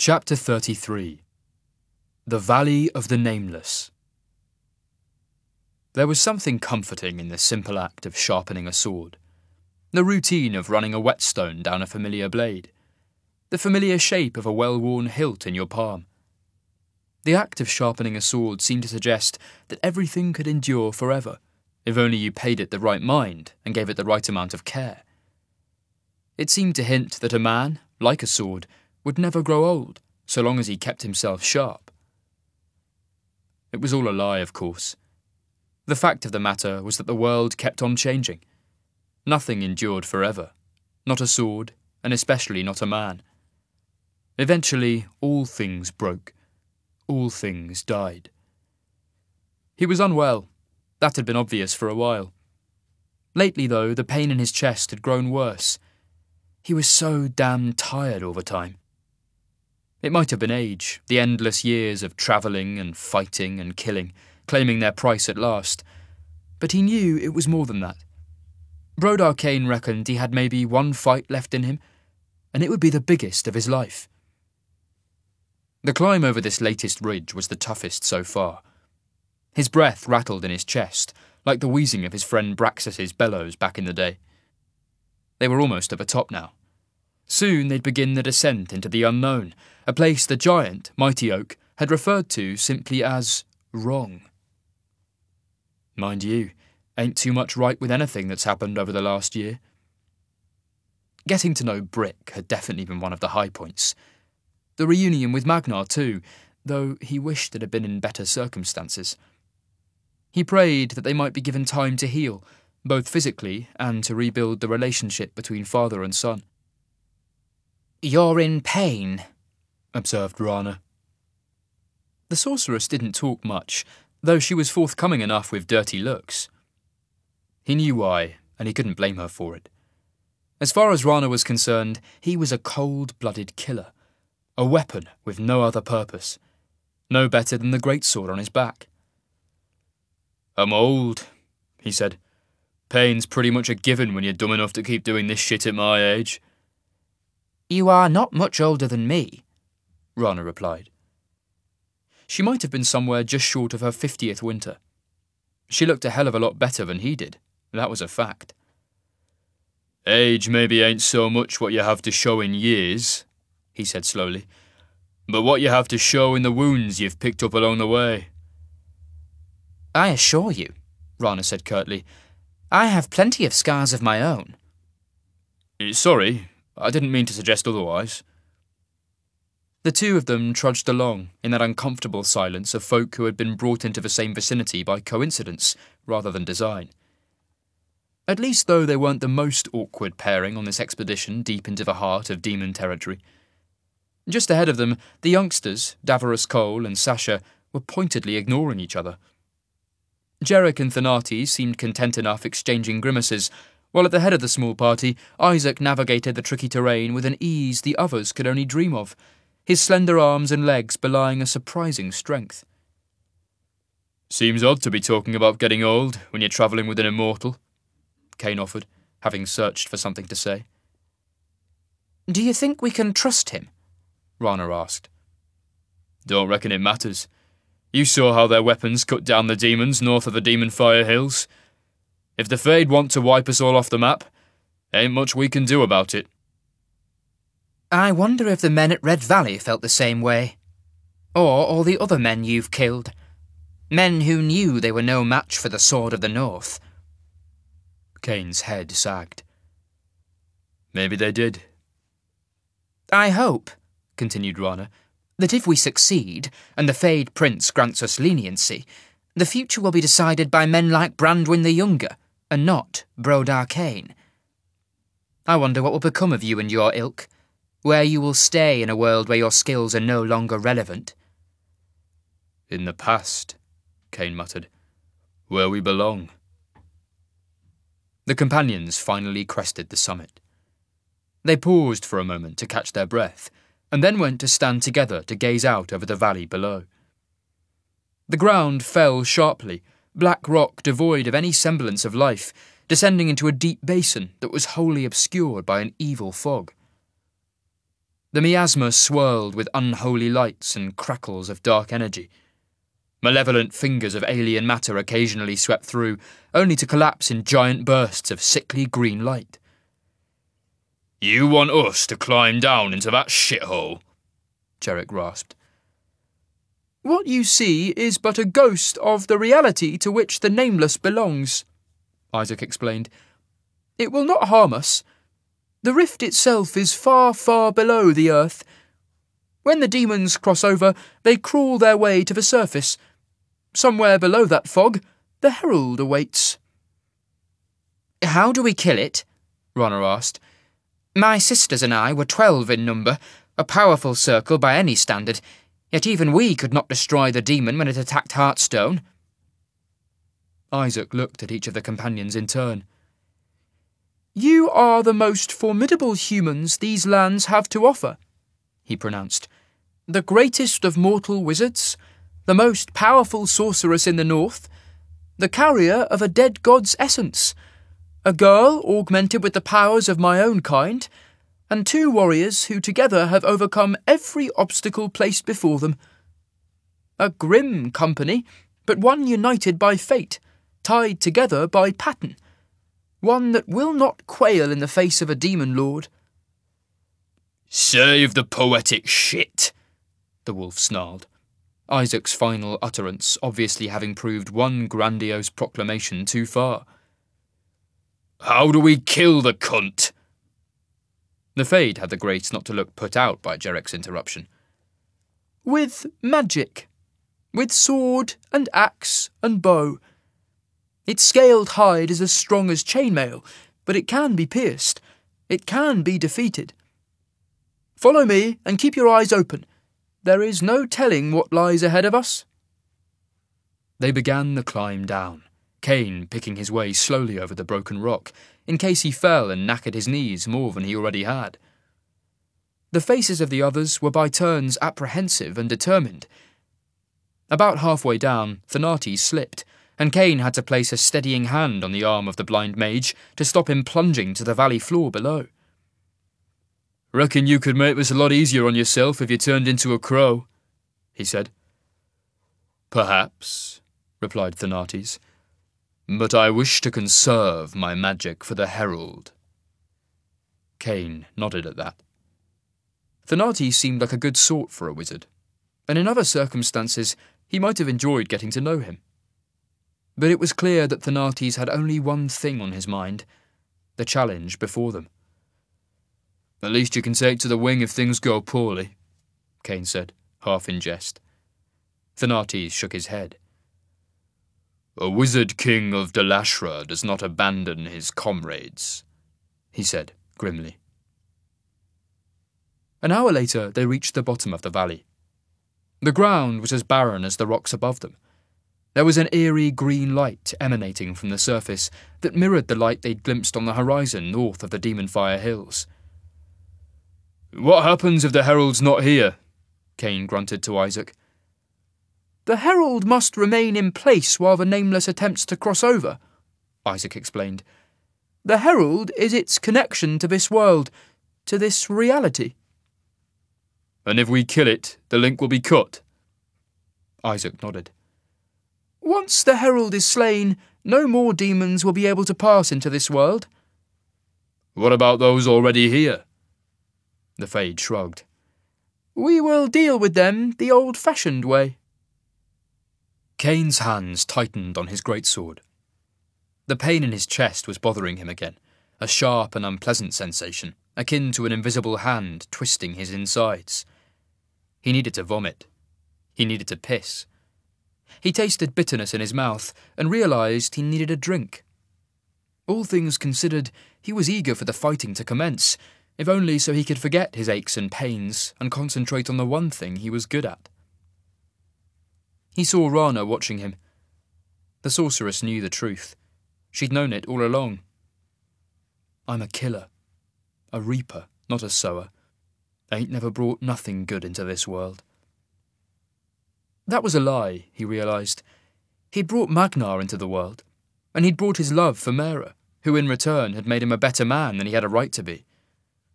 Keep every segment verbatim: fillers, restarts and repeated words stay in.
Chapter thirty-three. The Valley of the Nameless. There was something comforting in the simple act of sharpening a sword, the routine of running a whetstone down a familiar blade, the familiar shape of a well-worn hilt in your palm. The act of sharpening a sword seemed to suggest that everything could endure forever, if only you paid it the right mind and gave it the right amount of care. It seemed to hint that a man, like a sword, would never grow old, so long as he kept himself sharp. It was all a lie, of course. The fact of the matter was that the world kept on changing. Nothing endured forever, not a sword, and especially not a man. Eventually, all things broke. All things died. He was unwell. That had been obvious for a while. Lately, though, the pain in his chest had grown worse. He was so damn tired all the time. It might have been age, the endless years of travelling and fighting and killing, claiming their price at last. But he knew it was more than that. Brodar Kane reckoned he had maybe one fight left in him, and it would be the biggest of his life. The climb over this latest ridge was the toughest so far. His breath rattled in his chest, like the wheezing of his friend Braxis's bellows back in the day. They were almost at the top now. Soon they'd begin the descent into the unknown, a place the giant, Mighty Oak, had referred to simply as wrong. Mind you, ain't too much right with anything that's happened over the last year. Getting to know Brick had definitely been one of the high points. The reunion with Magnar too, though he wished it had been in better circumstances. He prayed that they might be given time to heal, both physically and to rebuild the relationship between father and son. "You're in pain," observed Rana. The sorceress didn't talk much, though she was forthcoming enough with dirty looks. He knew why, and he couldn't blame her for it. As far as Rana was concerned, he was a cold-blooded killer, a weapon with no other purpose, no better than the greatsword on his back. "I'm old," he said. "Pain's pretty much a given when you're dumb enough to keep doing this shit at my age." "You are not much older than me," Rana replied. She might have been somewhere just short of her fiftieth winter. She looked a hell of a lot better than he did, that was a fact. "Age maybe ain't so much what you have to show in years," he said slowly, "but what you have to show in the wounds you've picked up along the way." "I assure you," Rana said curtly, "I have plenty of scars of my own." "Sorry, I didn't mean to suggest otherwise." The two of them trudged along in that uncomfortable silence of folk who had been brought into the same vicinity by coincidence rather than design. At least, though, they weren't the most awkward pairing on this expedition deep into the heart of demon territory. Just ahead of them, the youngsters, Davros Cole and Sasha, were pointedly ignoring each other. Jarek and Thanati seemed content enough exchanging grimaces, while at the head of the small party, Isaac navigated the tricky terrain with an ease the others could only dream of, his slender arms and legs belying a surprising strength. "Seems odd to be talking about getting old when you're travelling with an immortal," Kane offered, having searched for something to say. "Do you think we can trust him?" Rana asked. "Don't reckon it matters. You saw how their weapons cut down the demons north of the Demon Fire Hills. If the Fade want to wipe us all off the map, ain't much we can do about it." "I wonder if the men at Red Valley felt the same way. Or all the other men you've killed. Men who knew they were no match for the Sword of the North." Kane's head sagged. "Maybe they did." "I hope," continued Rana, "that if we succeed, and the Fade Prince grants us leniency, the future will be decided by men like Brandwin the Younger, and not Brodar Kane. I wonder what will become of you and your ilk, where you will stay in a world where your skills are no longer relevant." "In the past," Kane muttered, "where we belong." The companions finally crested the summit. They paused for a moment to catch their breath, and then went to stand together to gaze out over the valley below. The ground fell sharply, black rock devoid of any semblance of life, descending into a deep basin that was wholly obscured by an evil fog. The miasma swirled with unholy lights and crackles of dark energy. Malevolent fingers of alien matter occasionally swept through, only to collapse in giant bursts of sickly green light. "You want us to climb down into that shithole?" Jarek rasped. "What you see is but a ghost of the reality to which the Nameless belongs," Isaac explained. "It will not harm us. The rift itself is far, far below the earth. When the demons cross over, they crawl their way to the surface. Somewhere below that fog, the Herald awaits." "How do we kill it?" Ronna asked. "My sisters and I were twelve in number, a powerful circle by any standard, yet even we could not destroy the demon when it attacked Heartstone." Isaac looked at each of the companions in turn. "You are the most formidable humans these lands have to offer," he pronounced. "The greatest of mortal wizards, the most powerful sorceress in the north, the carrier of a dead god's essence, a girl augmented with the powers of my own kind, and two warriors who together have overcome every obstacle placed before them. A grim company, but one united by fate, tied together by pattern. One that will not quail in the face of a demon lord." "Save the poetic shit," the wolf snarled, Isaac's final utterance obviously having proved one grandiose proclamation too far. "How do we kill the cunt?" The Fade had the grace not to look put out by Jarek's interruption. "With magic. With sword and axe and bow. Its scaled hide is as strong as chainmail, but it can be pierced. It can be defeated. Follow me and keep your eyes open. There is no telling what lies ahead of us." They began the climb down, Kane picking his way slowly over the broken rock, in case he fell and knackered his knees more than he already had. The faces of the others were by turns apprehensive and determined. About halfway down, Thanati slipped, and Kane had to place a steadying hand on the arm of the blind mage to stop him plunging to the valley floor below. "Reckon you could make this a lot easier on yourself if you turned into a crow," he said. "Perhaps," replied Thanates, "but I wish to conserve my magic for the Herald." Kane nodded at that. Thanates seemed like a good sort for a wizard, and in other circumstances he might have enjoyed getting to know him. But it was clear that Thanates had only one thing on his mind, the challenge before them. "At least you can take to the wing if things go poorly," Kane said, half in jest. Thanates shook his head. "A wizard king of Dalashra does not abandon his comrades," he said grimly. An hour later they reached the bottom of the valley. The ground was as barren as the rocks above them. There was an eerie green light emanating from the surface that mirrored the light they'd glimpsed on the horizon north of the Demonfire Hills. "What happens if the Herald's not here?" Kane grunted to Isaac. "The Herald must remain in place while the Nameless attempts to cross over," Isaac explained. "The Herald is its connection to this world, to this reality." "And if we kill it, the link will be cut?" Isaac nodded. "Once the Herald is slain, no more demons will be able to pass into this world." "What about those already here?" The Fade shrugged. "We will deal with them the old-fashioned way." Kane's hands tightened on his greatsword. The pain in his chest was bothering him again, a sharp and unpleasant sensation, akin to an invisible hand twisting his insides. He needed to vomit. He needed to piss. He tasted bitterness in his mouth and realised he needed a drink. All things considered, he was eager for the fighting to commence, if only so he could forget his aches and pains and concentrate on the one thing he was good at. He saw Rana watching him. The sorceress knew the truth. She'd known it all along. "I'm a killer. A reaper, not a sower. Ain't never brought nothing good into this world." That was a lie, he realised. He'd brought Magnar into the world, and he'd brought his love for Mera, who in return had made him a better man than he had a right to be.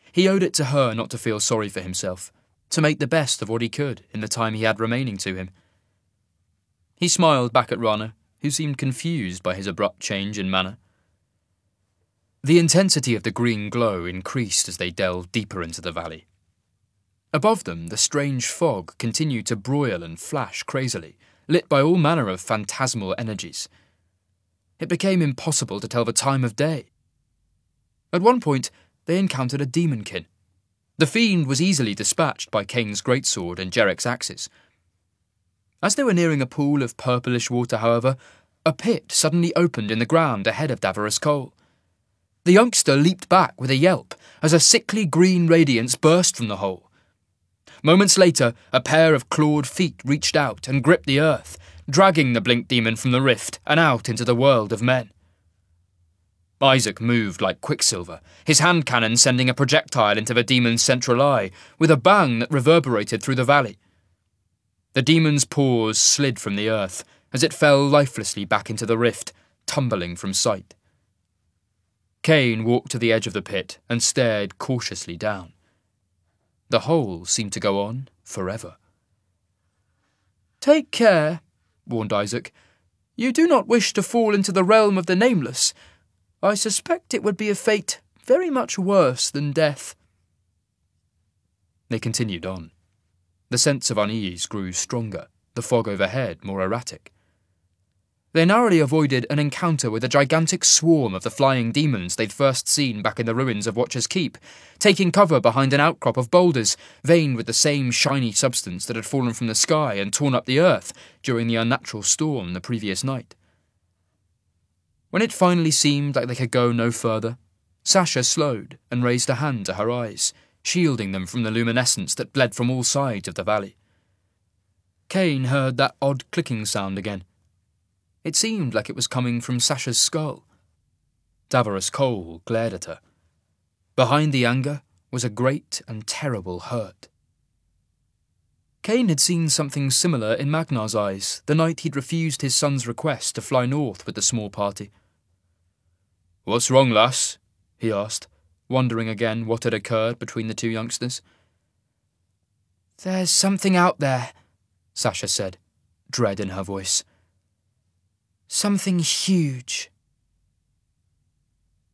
He owed it to her not to feel sorry for himself, to make the best of what he could in the time he had remaining to him. He smiled back at Rana, who seemed confused by his abrupt change in manner. The intensity of the green glow increased as they delved deeper into the valley. Above them, the strange fog continued to broil and flash crazily, lit by all manner of phantasmal energies. It became impossible to tell the time of day. At one point, they encountered a demonkin. The fiend was easily dispatched by Kain's greatsword and Jerric's axes. As they were nearing a pool of purplish water, however, a pit suddenly opened in the ground ahead of Davros Cole. The youngster leaped back with a yelp as a sickly green radiance burst from the hole. Moments later, a pair of clawed feet reached out and gripped the earth, dragging the Blink Demon from the rift and out into the world of men. Isaac moved like quicksilver, his hand cannon sending a projectile into the demon's central eye, with a bang that reverberated through the valley. The demon's paws slid from the earth as it fell lifelessly back into the rift, tumbling from sight. Kain walked to the edge of the pit and stared cautiously down. The hole seemed to go on forever. "Take care," warned Isaac. "You do not wish to fall into the realm of the nameless. I suspect it would be a fate very much worse than death." They continued on. The sense of unease grew stronger, the fog overhead more erratic. They narrowly avoided an encounter with a gigantic swarm of the flying demons they'd first seen back in the ruins of Watcher's Keep, taking cover behind an outcrop of boulders, veined with the same shiny substance that had fallen from the sky and torn up the earth during the unnatural storm the previous night. When it finally seemed like they could go no further, Sasha slowed and raised a hand to her eyes, shielding them from the luminescence that bled from all sides of the valley. Kain heard that odd clicking sound again. It seemed like it was coming from Sasha's skull. Davros Cole glared at her. Behind the anger was a great and terrible hurt. Kain had seen something similar in Magnar's eyes the night he'd refused his son's request to fly north with the small party. "What's wrong, lass?" he asked, wondering again what had occurred between the two youngsters. "There's something out there," Sasha said, dread in her voice. "Something huge."